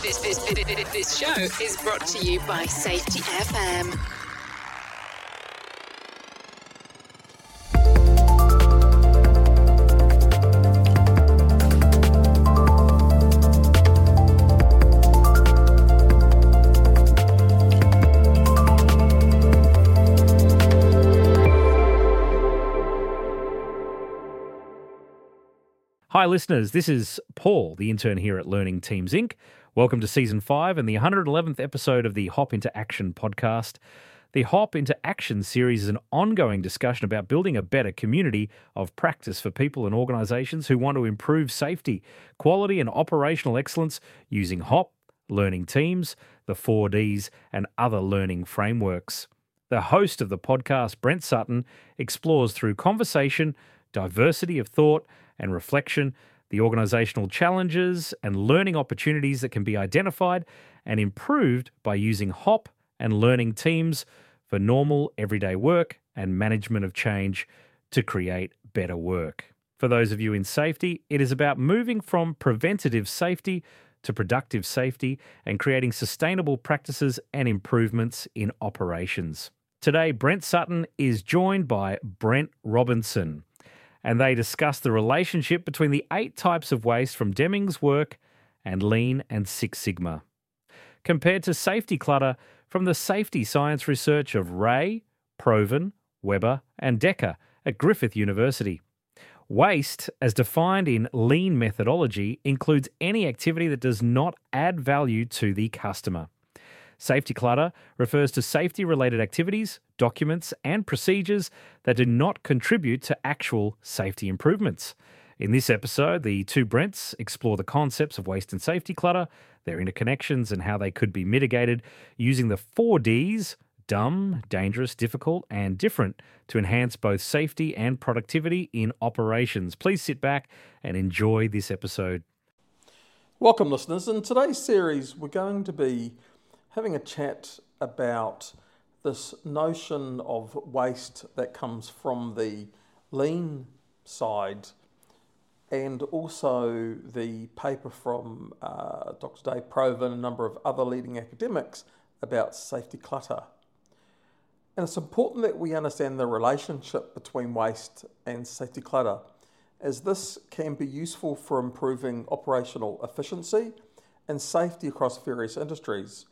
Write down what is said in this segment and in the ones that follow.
This show is brought to you by Safety FM. Hi listeners, this is Paul, the intern here at Learning Teams Inc. Welcome to Season 5 and the 111th episode of the Hop Into Action podcast. The Hop Into Action series is an ongoing discussion about building a better community of practice for people and organisations who want to improve safety, quality and operational excellence using HOP, learning teams, the 4Ds and other learning frameworks. The host of the podcast, Brent Sutton, explores through conversation, diversity of thought and reflection, the organisational challenges and learning opportunities that can be identified and improved by using HOP and learning teams for normal everyday work and management of change to create better work. For those of you in safety, it is about moving from preventative safety to productive safety and creating sustainable practices and improvements in operations. Today, Brent Sutton is joined by Brent Robinson, and they discuss the relationship between the 8 types of waste from Deming's work and Lean and Six Sigma, compared to safety clutter from the safety science research of Ray, Proven, Weber and Decker at Griffith University. Waste, as defined in Lean methodology, includes any activity that does not add value to the customer. Safety clutter refers to safety-related activities, documents, and procedures that do not contribute to actual safety improvements. In this episode, the two Brents explore the concepts of waste and safety clutter, their interconnections, and how they could be mitigated using the 4Ds, dumb, dangerous, difficult, and different, to enhance both safety and productivity in operations. Please sit back and enjoy this episode. Welcome, listeners. In today's series, we're going to be having a chat about this notion of waste that comes from the lean side and also the paper from Dr. Dave Proven and a number of other leading academics about safety clutter. And it's important that we understand the relationship between waste and safety clutter, as this can be useful for improving operational efficiency and safety across various industries.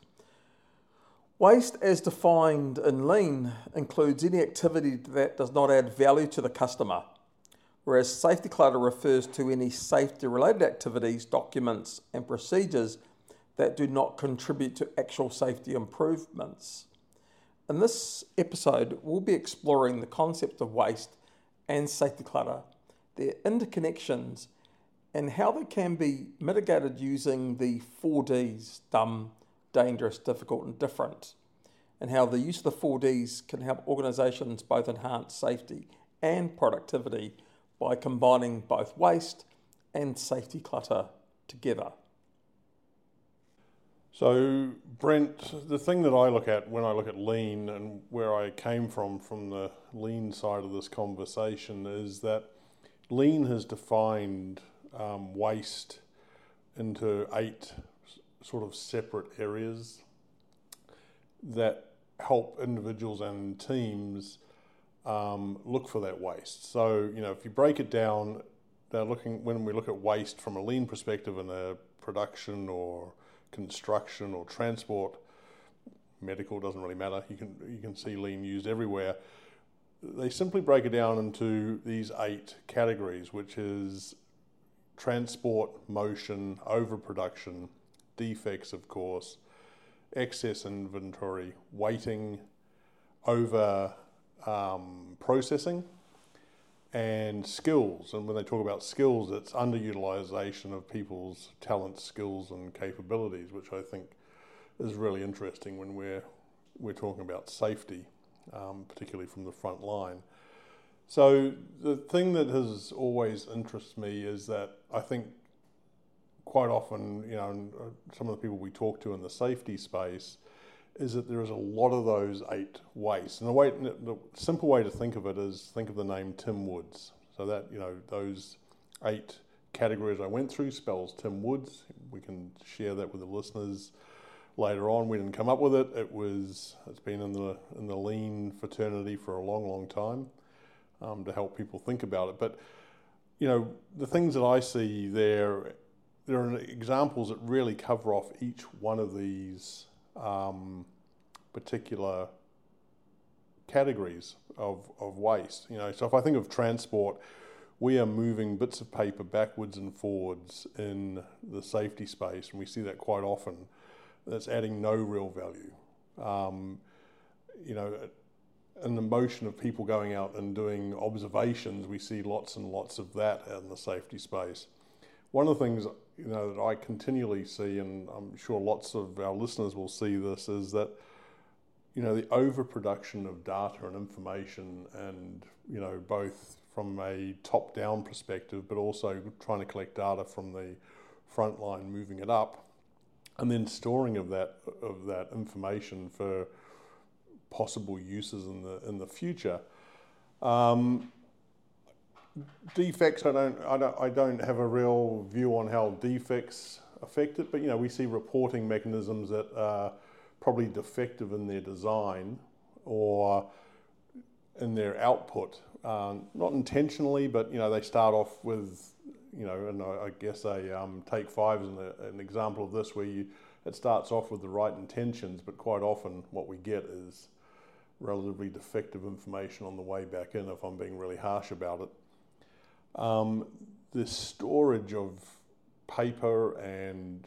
Waste, as defined in Lean, includes any activity that does not add value to the customer, whereas safety clutter refers to any safety-related activities, documents, and procedures that do not contribute to actual safety improvements. In this episode, we'll be exploring the concept of waste and safety clutter, their interconnections, and how they can be mitigated using the 4Ds, dumb, dangerous, difficult, and different, and how the use of the 4Ds can help organisations both enhance safety and productivity by combining both waste and safety clutter together. So, Brent, the thing that I look at when I look at Lean and where I came from the Lean side of this conversation is that Lean has defined waste into 8 sort of separate areas that help individuals and teams look for that waste. So, if you break it down, when we look at waste from a Lean perspective in a production or construction or transport, medical, doesn't really matter. You can see Lean used everywhere. They simply break it down into these 8 categories, which is transport, motion, overproduction, defects, of course, excess inventory, waiting, over processing, and skills. And when they talk about skills, it's underutilization of people's talents, skills, and capabilities, which I think is really interesting when we're talking about safety, particularly from the front line. So the thing that has always interested me is that I think quite often, some of the people we talk to in the safety space, is that there is a lot of those 8 wastes. And the simple way to think of it is think of the name Tim Woods. So that, those 8 categories I went through spells Tim Woods. We can share that with the listeners later on. We didn't come up with it. It's been in the lean fraternity for a long, long time to help people think about it. But the things that I see there are examples that really cover off each one of these particular categories of waste. So if I think of transport, we are moving bits of paper backwards and forwards in the safety space, and we see that quite often. That's adding no real value. In the motion of people going out and doing observations, we see lots and lots of that in the safety space. One of the things that I continually see, and I'm sure lots of our listeners will see this, is that the overproduction of data and information, and both from a top-down perspective, but also trying to collect data from the front line, moving it up, and then storing of that information for possible uses in the future. Defects, I don't have a real view on how defects affect it, but we see reporting mechanisms that are probably defective in their design or in their output, not intentionally, but they start off with and I guess Take 5 is an example of this, where it starts off with the right intentions, but quite often what we get is relatively defective information on the way back in, if I'm being really harsh about it. The storage of paper and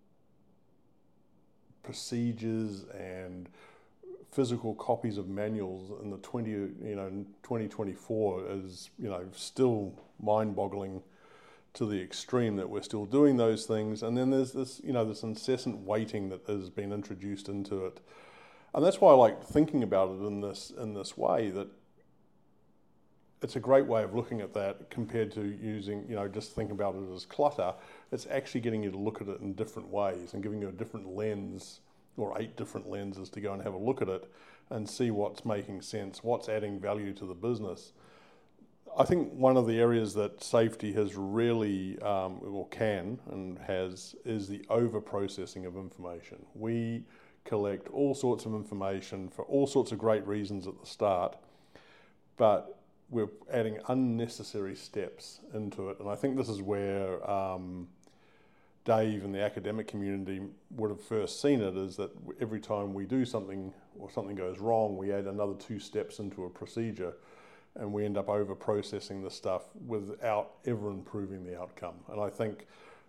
procedures and physical copies of manuals in the 2024 is still mind-boggling to the extreme that we're still doing those things. And then there's this this incessant waiting that has been introduced into it, and that's why I like thinking about it in this way, that it's a great way of looking at that compared to using, just think about it as clutter. It's actually getting you to look at it in different ways and giving you a different lens, or 8 different lenses, to go and have a look at it and see what's making sense, what's adding value to the business. I think one of the areas that safety has really, or can and has, is the over-processing of information. We collect all sorts of information for all sorts of great reasons at the start, but we're adding unnecessary steps into it. And I think this is where Dave and the academic community would have first seen it, is that every time we do something or something goes wrong, we add another 2 steps into a procedure, and we end up over-processing the stuff without ever improving the outcome. And I think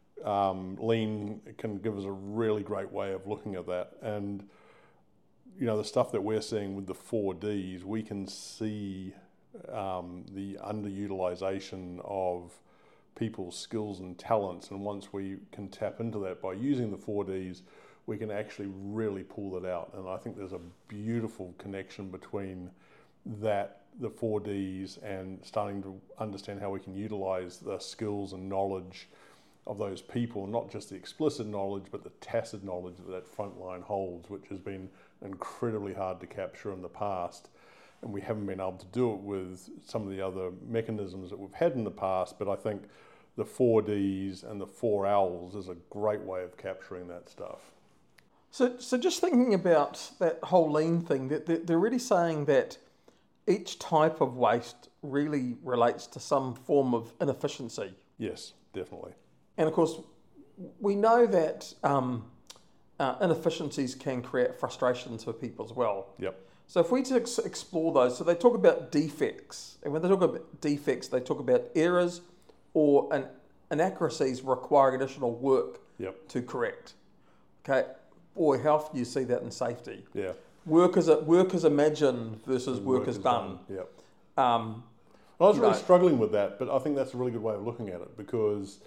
Lean can give us a really great way of looking at that. And, the stuff that we're seeing with the 4Ds, we can see the underutilization of people's skills and talents, and once we can tap into that by using the 4Ds, we can actually really pull that out. And I think there's a beautiful connection between that, the 4Ds, and starting to understand how we can utilize the skills and knowledge of those people, not just the explicit knowledge, but the tacit knowledge that front line holds, which has been incredibly hard to capture in the past. And we haven't been able to do it with some of the other mechanisms that we've had in the past, but I think the 4Ds and the 4 owls is a great way of capturing that stuff. So just thinking about that whole lean thing, they're really saying that each type of waste really relates to some form of inefficiency. Yes, definitely. And of course, we know that inefficiencies can create frustrations for people as well. Yep. So if we explore those, so they talk about defects, and when they talk about defects, they talk about errors or inaccuracies requiring additional work to correct. Okay, boy, how often do you see that in safety? Yeah. Work as imagined versus work as done. Yep. I was really struggling with that, but I think that's a really good way of looking at it, because,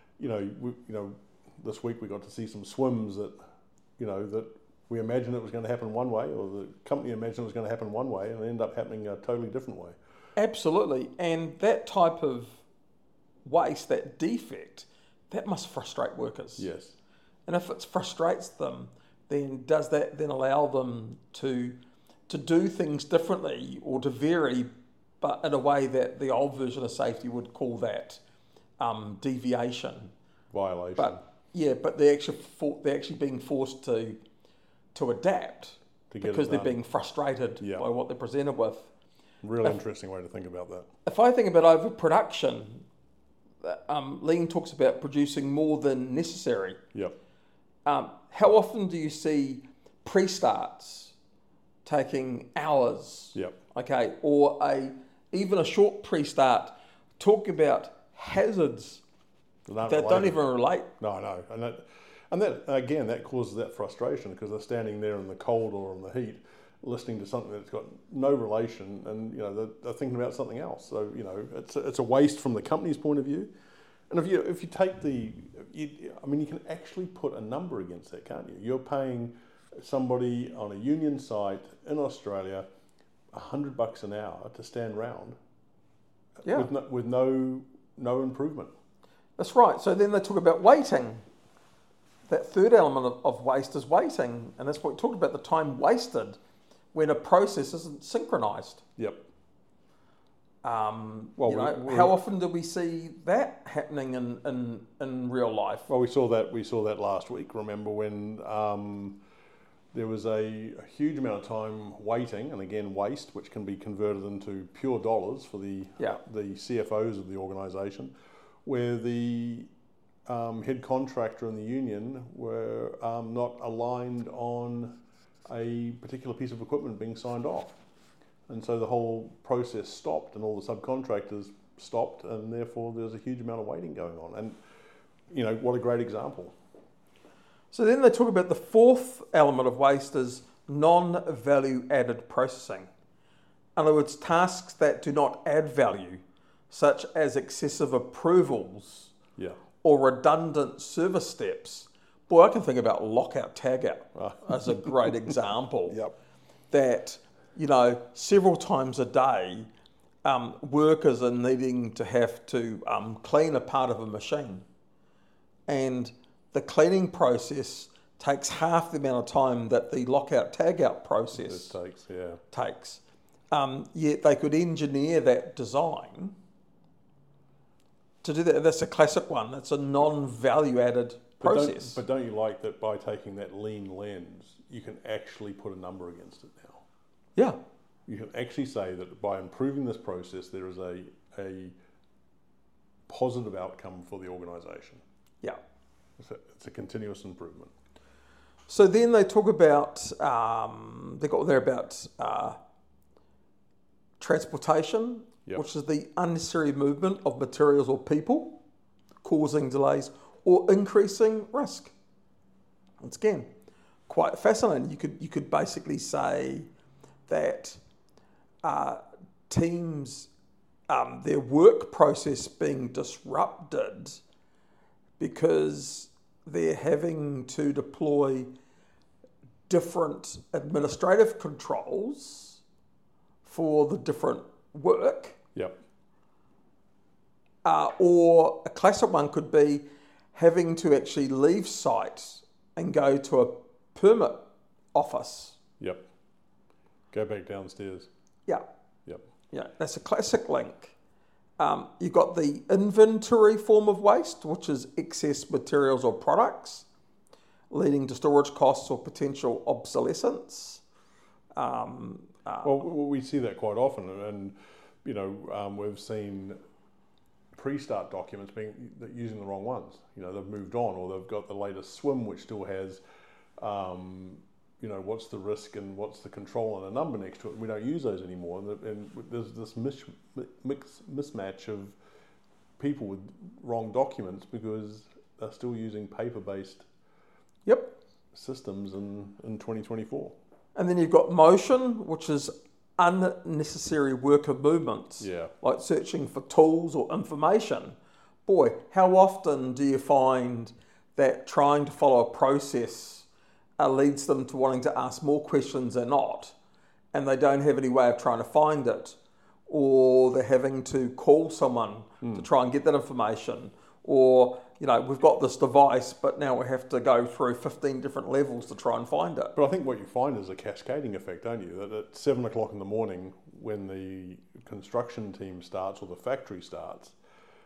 this week we got to see some swims that, that we imagined it was going to happen one way, or the company imagined it was going to happen one way, and it ended up happening a totally different way. Absolutely. And that type of waste, that defect, that must frustrate workers. Yes. And if it frustrates them, then does that then allow them to do things differently or to vary, but in a way that the old version of safety would call that deviation. Violation. But they're actually being forced to adapt because they're being frustrated by what they're presented with. Real interesting way to think about that. If I think about overproduction, Lean talks about producing more than necessary. Yep. How often do you see pre-starts taking hours? Yep. Okay, or even a short pre-start talking about hazards that don't even relate. No, and that again that causes that frustration because they're standing there in the cold or in the heat, listening to something that's got no relation, and they're thinking about something else. So it's a waste from the company's point of view. And if you take you can actually put a number against that, can't you? You're paying somebody on a union site in Australia $100 an hour to stand round, with no improvement. That's right. So then they talk about waiting. That third element of waste is waiting, and that's what we talked about, the time wasted when a process isn't synchronised. Yep. How often do we see that happening in real life? Well, we saw that last week. Remember when there was a huge amount of time waiting, and again waste, which can be converted into pure dollars for the CFOs of the organisation, where the head contractor and the union were not aligned on a particular piece of equipment being signed off. And so the whole process stopped and all the subcontractors stopped, and therefore there's a huge amount of waiting going on. And, what a great example. So then they talk about the fourth element of waste is non-value added processing. In other words, tasks that do not add value, such as excessive approvals or redundant service steps. Boy, I can think about lockout, tagout as a great example. Yep. That, several times a day, workers are needing to have to clean a part of a machine. And the cleaning process takes half the amount of time that the lockout, tagout process takes. Yet they could engineer that design to do that. That's a classic one. That's a non-value added process. But don't you like that by taking that lean lens, you can actually put a number against it now? Yeah. You can actually say that by improving this process, there is a positive outcome for the organisation. Yeah. It's a continuous improvement. So then they talk about, transportation, which is the unnecessary movement of materials or people, causing delays or increasing risk. Once again, quite fascinating. You could basically say that teams, their work process being disrupted because they're having to deploy different administrative controls for the different work. Yep. Or a classic one could be having to actually leave site and go to a permit office. Yep. Go back downstairs. Yeah. Yep. Yeah, that's a classic link. You've got the inventory form of waste, which is excess materials or products, leading to storage costs or potential obsolescence. Well, we see that quite often, and we've seen pre-start documents using the wrong ones. They've moved on, or they've got the latest swim, which still has, what's the risk and what's the control and a number next to it. We don't use those anymore, and there's this mismatch of people with wrong documents because they're still using paper-based systems in 2024. And then you've got motion, which is unnecessary worker movements, like searching for tools or information. Boy, how often do you find that trying to follow a process leads them to wanting to ask more questions than not, and they don't have any way of trying to find it, or they're having to call someone to try and get that information, or we've got this device, but now we have to go through 15 different levels to try and find it. But I think what you find is a cascading effect, don't you? That at 7 o'clock in the morning, when the construction team starts or the factory starts,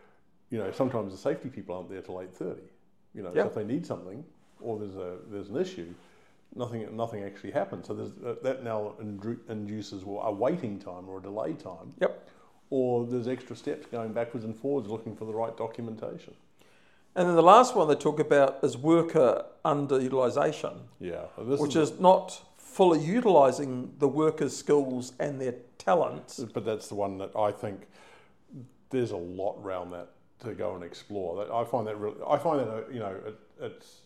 sometimes the safety people aren't there till 8:30. So if they need something or there's an issue, nothing actually happens. So that now induces a waiting time or a delay time. Yep. Or there's extra steps going backwards and forwards looking for the right documentation. And then the last one they talk about is worker underutilisation. Yeah. Which is not fully utilising the workers' skills and their talents. But that's the one that I think there's a lot around that to go and explore. I find that it's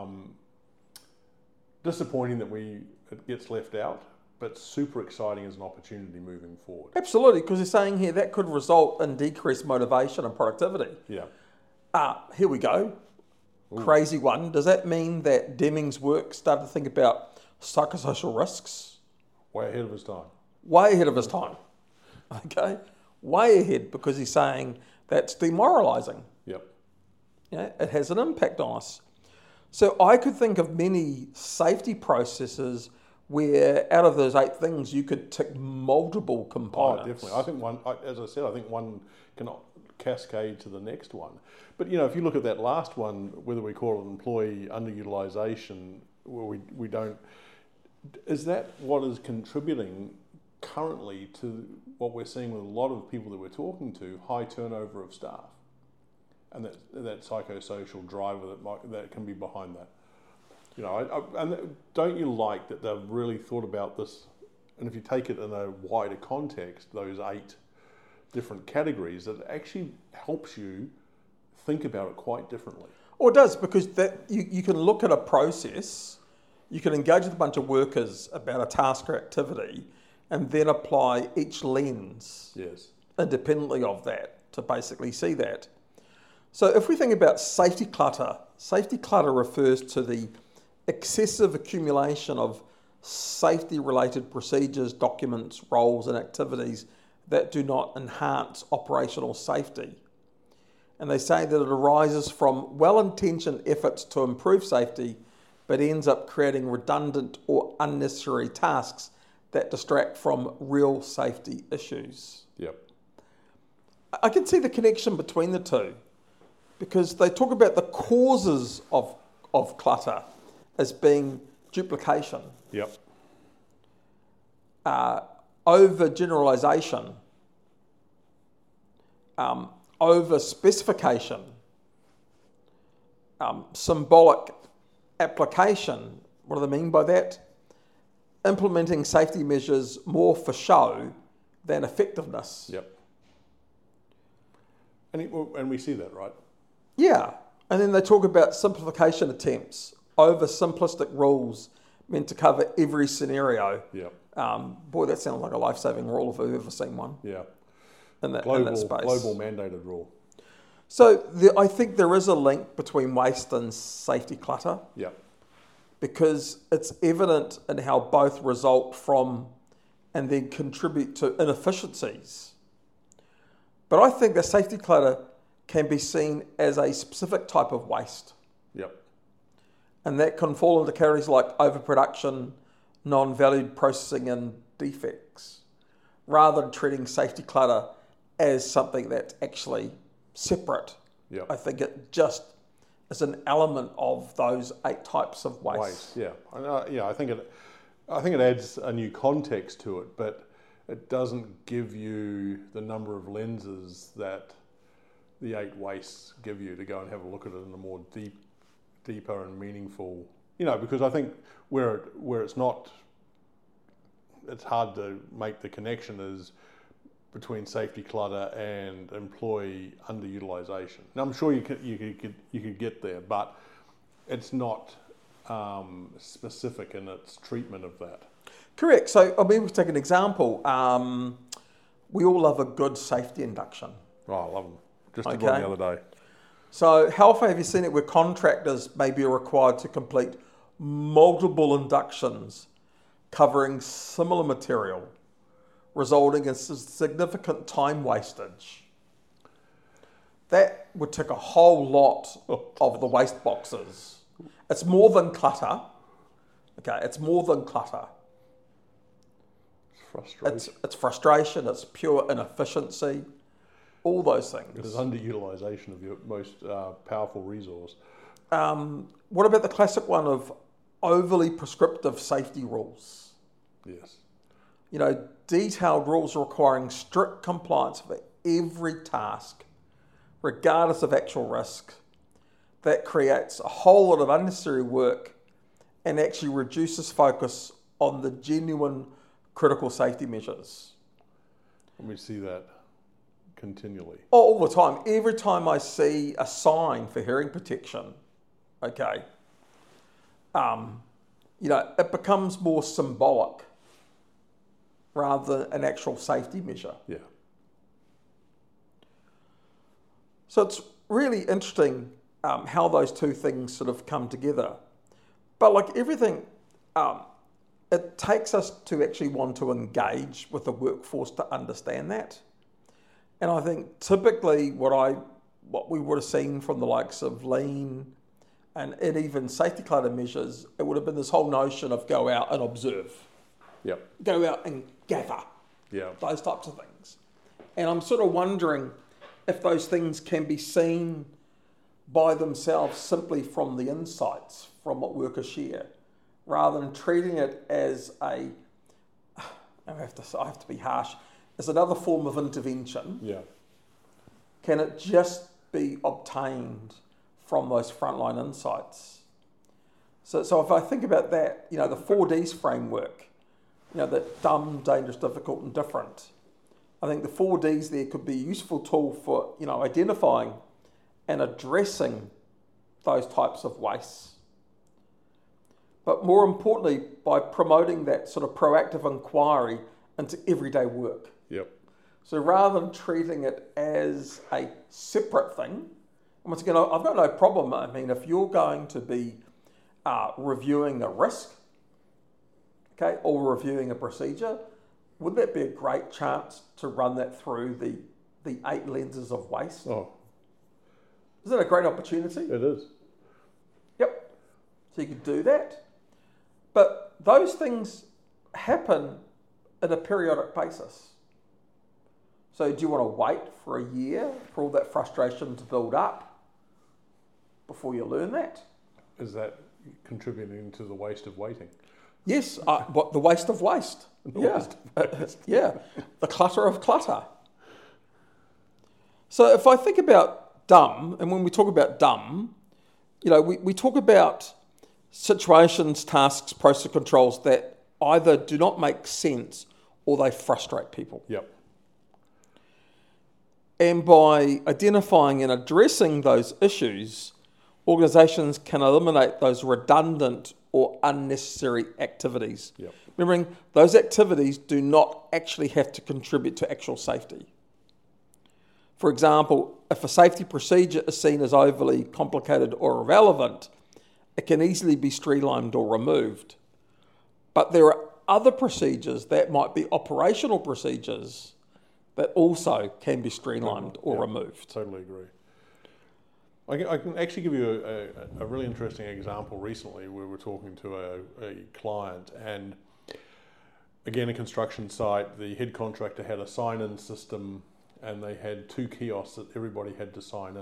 disappointing that it gets left out, but super exciting as an opportunity moving forward. Absolutely, because they're saying here that could result in decreased motivation and productivity. Yeah. Here we go. Ooh. Crazy one. Does that mean that Deming's work started to think about psychosocial risks? Way ahead of his time. Way ahead of his time. Okay? Way ahead, because he's saying that's demoralising. Yep. It has an impact on us. So I could think of many safety processes where out of those 8 things you could tick multiple components. Oh, definitely. I think one can cascade to the next one. But if you look at that last one, whether we call it employee underutilisation, where we don't, is that what is contributing currently to what we're seeing with a lot of people that we're talking to, high turnover of staff, and that psychosocial driver that can be behind that? And don't you like that they've really thought about this? And if you take it in a wider context, those 8 different categories, that actually helps you think about it quite differently. Well, it does, because you can look at a process, you can engage with a bunch of workers about a task or activity, and then apply each lens independently of that to basically see that. So if we think about safety clutter refers to the excessive accumulation of safety-related procedures, documents, roles, and activities that do not enhance operational safety. And they say that it arises from well-intentioned efforts to improve safety, but ends up creating redundant or unnecessary tasks that distract from real safety issues. Yep. I can see the connection between the two, because they talk about the causes of clutter as being duplication. Yep. Over-generalisation, over-specification, symbolic application. What do they mean by that? Implementing safety measures more for show than effectiveness. Yep. And we see that, right? Yeah. And then they talk about simplification attempts, over simplistic rules meant to cover every scenario. Yep. Boy, that sounds like a life-saving rule if I've ever seen one. Yeah. In that space. Global mandated rule. So I think there is a link between waste and safety clutter. Yep. Because it's evident in how both result from and then contribute to inefficiencies. But I think that safety clutter can be seen as a specific type of waste. Yep. And that can fall into categories like overproduction, non-valued processing, and defects, rather than treating safety clutter as something that's actually separate. Yep. I think it just is an element of those 8 types of waste. Yeah. I think it adds a new context to it, but it doesn't give you the number of lenses that the 8 wastes give you to go and have a look at it in a more deeper and meaningful, because I think where it's not, it's hard to make the connection is between safety clutter and employee underutilization. Now I'm sure you could get there, but it's not specific in its treatment of that. Correct. So we'll take an example. We all love a good safety induction. Oh, I love them. Just did one the other day. So how often have you seen it where contractors may be required to complete multiple inductions covering similar material, resulting in significant time wastage? That would tick a whole lot of the waste boxes. It's more than clutter. Okay, it's more than clutter. It's frustration. It's frustration, it's pure inefficiency. all those It is things. underutilisation of your most powerful resource. What about the classic one of overly prescriptive safety rules? Yes. You know, detailed rules requiring strict compliance for every task, regardless of actual risk. That creates a whole lot of unnecessary work and actually reduces focus on the genuine critical safety measures. And we see that continually. All the time. Every time I see a sign for hearing protection, okay, you know, it becomes more symbolic rather than an actual safety measure. Yeah. So it's really interesting how those two things sort of come together. But like everything, it takes us to actually want to engage with the workforce to understand that. And I think typically what we would have seen from the likes of Lean and even safety clutter measures, it would have been this whole notion of go out and observe, Yep. go out and gather, Yeah. those types of things. And I'm sort of wondering if those things can be seen by themselves simply from the insights from what workers share, rather than treating it as I have to be harsh, as another form of intervention. Yeah. Can it just be obtained from those frontline insights? So if I think about that, you know, the 4Ds framework, you know, that dumb, dangerous, difficult, and different. I think the 4Ds there could be a useful tool for, you know, identifying and addressing those types of wastes. But more importantly, by promoting that sort of proactive inquiry into everyday work. Yep. So rather than treating it as a separate thing, and once again, I've got no problem. I mean, if you're going to be reviewing a risk, okay, or reviewing a procedure, wouldn't that be a great chance to run that through the 8 lenses of waste? Oh, Isn't it a great opportunity? it is. Yep. So you could do that. But those things happen at a periodic basis. So do you want to wait for a year for all that frustration to build up before you learn that? Is that contributing to the waste of waiting? Yes, the waste of waste. Yeah. Yeah, the clutter of clutter. So if I think about dumb, and when we talk about dumb, you know, we talk about situations, tasks, process controls that either do not make sense or they frustrate people. Yep. And by identifying and addressing those issues, organisations can eliminate those redundant or unnecessary activities. Yep. Remembering, those activities do not actually have to contribute to actual safety. For example, if a safety procedure is seen as overly complicated or irrelevant, it can easily be streamlined or removed. But there are other procedures that might be operational procedures that also can be streamlined or removed. Totally agree. I can actually give you a really interesting example. Recently, we were talking to a client, and again, a construction site. The head contractor had a sign-in system, and they had 2 kiosks that everybody had to sign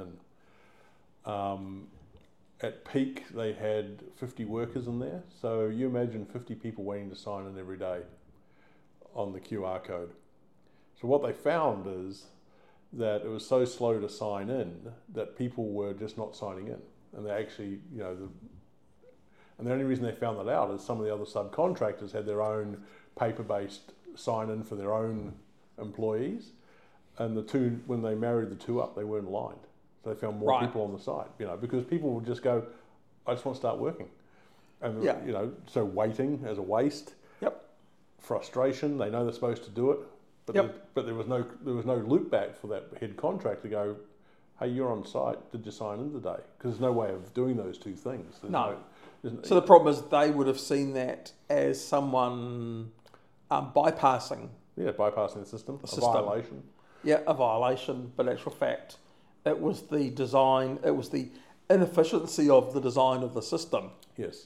in. At peak, they had 50 workers in there. So you imagine 50 people waiting to sign in every day on the QR code. So what they found is that it was so slow to sign in that people were just not signing in. And they actually, you know, and the only reason they found that out is some of the other subcontractors had their own paper-based sign-in for their own employees. And the two, when they married the two up, they weren't aligned. So they found more people on the site, you know, because people would just go, I just want to start working. And, you know, so waiting as a waste, frustration, they know they're supposed to do it, but there was no loop back for that head contractor to go, hey, you're on site, did you sign in today? Because there's no way of doing those two things. So the problem is they would have seen that as someone bypassing. Yeah, bypassing the system, violation. Yeah, a violation, but in actual fact, it was the design, it was the inefficiency of the design of the system. Yes.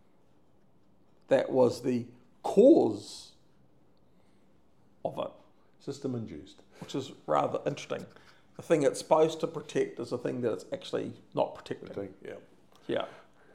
That was the cause of it. System induced. Which is rather interesting. the thing it's supposed to protect is the thing that it's actually not protecting. Yeah. Yeah.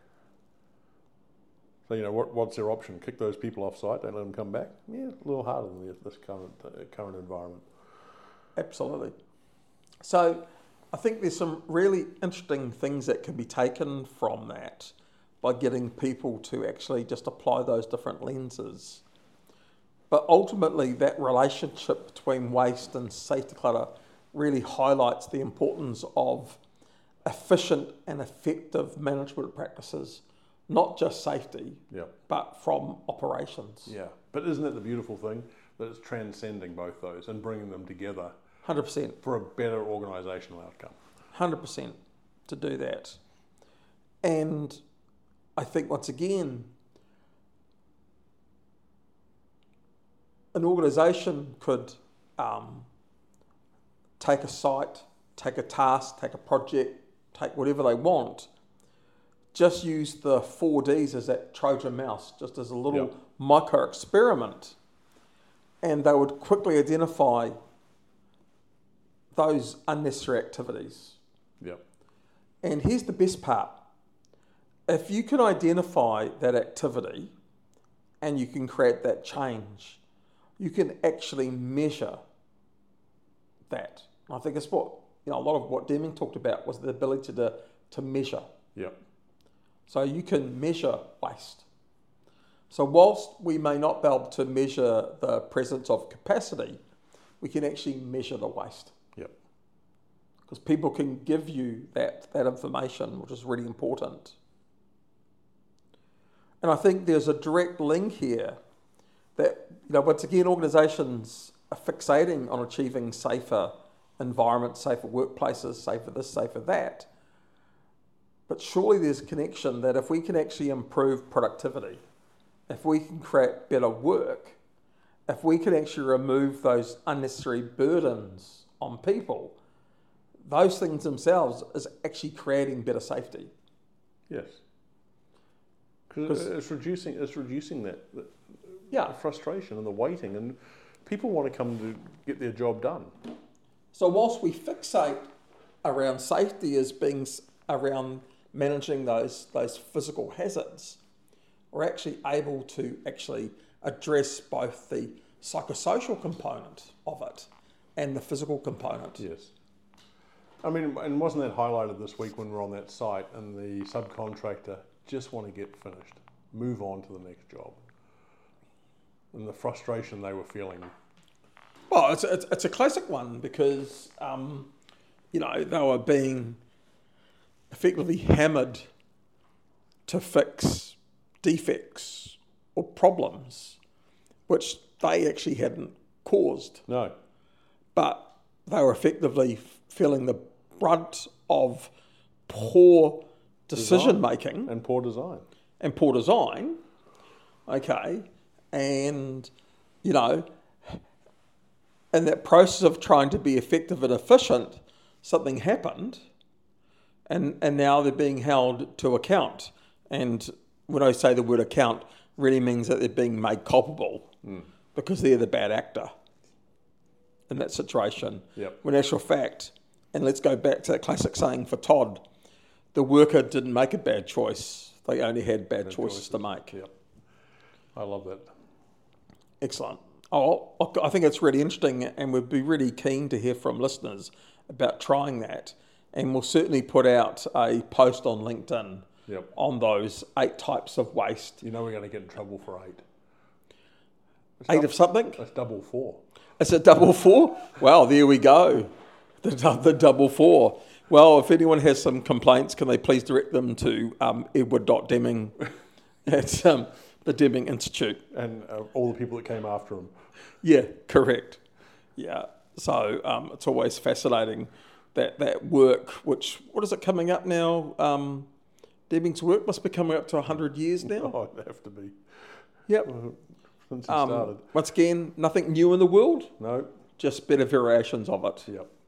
So, what's their option? Kick those people off site, don't let them come back? Yeah, a little harder than this current environment. Absolutely. So I think there's some really interesting things that can be taken from that by getting people to actually just apply those different lenses. But ultimately, that relationship between waste and safety clutter really highlights the importance of efficient and effective management practices, not just safety, but from operations. Yeah, but isn't it the beautiful thing that it's transcending both those and bringing them together 100%. for a better organisational outcome? 100% to do that. And I think, once again, an organisation could take a site, take a task, take a project, take whatever they want, just use the 4Ds as that Trojan mouse, just as a little micro experiment, and they would quickly identify those unnecessary activities. Yep. And here's the best part. If you can identify that activity and you can create that change, you can actually measure that. And I think it's what, a lot of what Deming talked about was the ability to measure. Yep. So you can measure waste. So whilst we may not be able to measure the presence of capacity, we can actually measure the waste. Yep. Because people can give you that information, which is really important. And I think there's a direct link here that, once again, organisations are fixating on achieving safer environments, safer workplaces, safer this, safer that. But surely there's a connection that if we can actually improve productivity, if we can create better work, if we can actually remove those unnecessary burdens on people, those things themselves is actually creating better safety. Yes. Because it's reducing that frustration and the waiting, and people want to come to get their job done. So whilst we fixate around safety as being around managing those physical hazards, we're actually able to actually address both the psychosocial component of it and the physical component. Yes. I mean, and wasn't that highlighted this week when we were on that site and the subcontractor just want to get finished, move on to the next job, and the frustration they were feeling? Well, it's a classic one because, they were being effectively hammered to fix defects or problems which they actually hadn't caused. No. But they were effectively feeling the brunt of poor decision making and poor design. Okay. And, in that process of trying to be effective and efficient, something happened, and now they're being held to account. And when I say the word account, really means that they're being made culpable because they're the bad actor in that situation. Yep. When in actual fact, and let's go back to that classic saying for Todd, the worker didn't make a bad choice. They only had bad choices to make. Yep. I love that. Excellent. Oh, I think it's really interesting, and we'd be really keen to hear from listeners about trying that. And we'll certainly put out a post on LinkedIn on those 8 types of waste. We're going to get in trouble for 8. Eight of something? That's double 4. Is it double 4? Well, there we go. The double 4. Well, if anyone has some complaints, can they please direct them to Edward.Deming at the Deming Institute. And all the people that came after him. Yeah, correct. Yeah. So it's always fascinating that work, which, what is it coming up now? Deming's work must be coming up to 100 years now. Oh, it'd have to be. Yep. Since it started. Once again, nothing new in the world. No. Just better variations of it. Yep.